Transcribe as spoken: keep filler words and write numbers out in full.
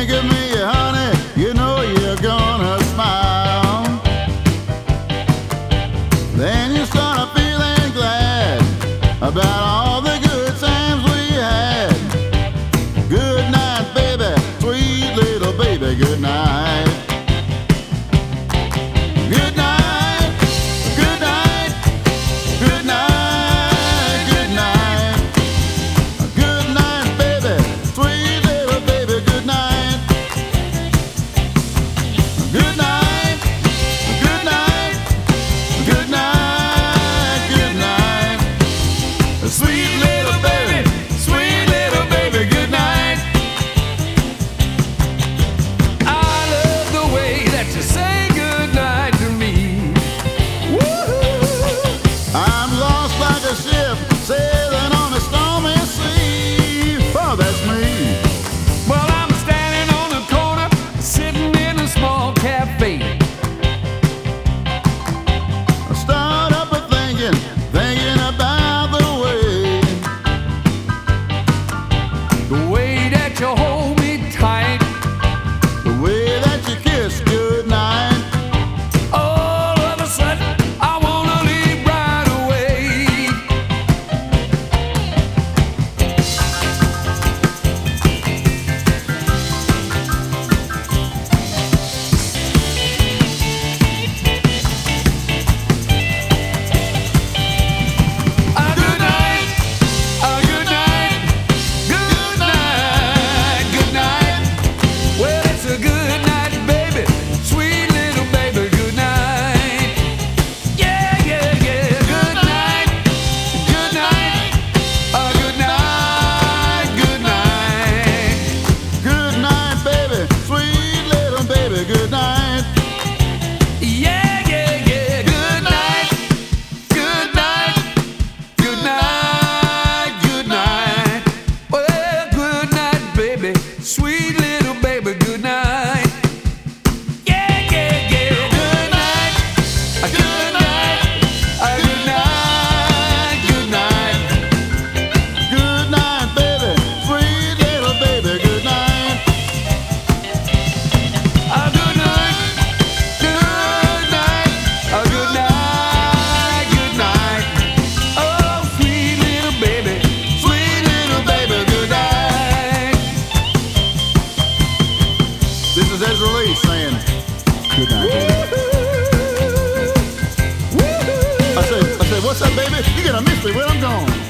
think of me, honey, you know you're gonna smile. Then you start feeling glad about all the good times we had. Good night, baby, sweet little baby, good night. Good night, good night, good night, good night. Good night, baby, sweet little baby, good night. Good night, good night, good night, good night. Sweet little baby, sweet little baby, good night. I love the way that you say good night to me. Woo-hoo. I'm lost like a ship sailing on a stormy sea. Oh, that's me. Well, I'm standing on the corner, sitting in a small cafe. I start up a thinking, thinking about the way, The way that you hold me tight, the way that you kiss goodnight. all of a sudden I wanna leave right away. A good night, a good night, good night, good night. Well, it's a good night, baby, sweet little baby, good night. Yeah, yeah, yeah, good night, good night, a good night, good night. Good night, baby, sweet little baby, good night. Yeah, yeah, yeah, good night, good night, good night, good night. Well, good night, baby, sweet little baby, good night. Yeah, yeah, yeah, good night, a good night, a good night, good night. Good night, baby, sweet little baby, good night. A good night, good night, a good night, good night. Oh, sweet little baby, sweet little baby, good night. This is Ezra Lee saying, good night, baby. I say, I say, what's up, baby? You got a mystery, where I'm going.